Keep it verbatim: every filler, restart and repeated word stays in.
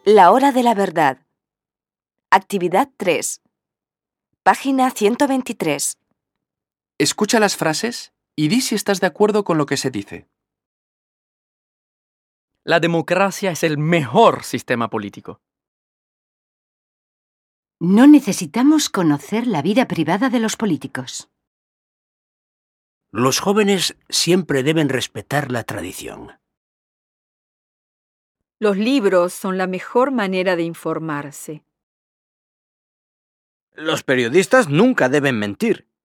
La hora de la verdad. Actividad tres. Página ciento veintitrés. Escucha las frases y di si estás de acuerdo con lo que se dice. La democracia es el mejor sistema político. No necesitamos conocer la vida privada de los políticos. Los jóvenes siempre deben respetar la tradición. Los libros son la mejor manera de informarse. Los periodistas nunca deben mentir.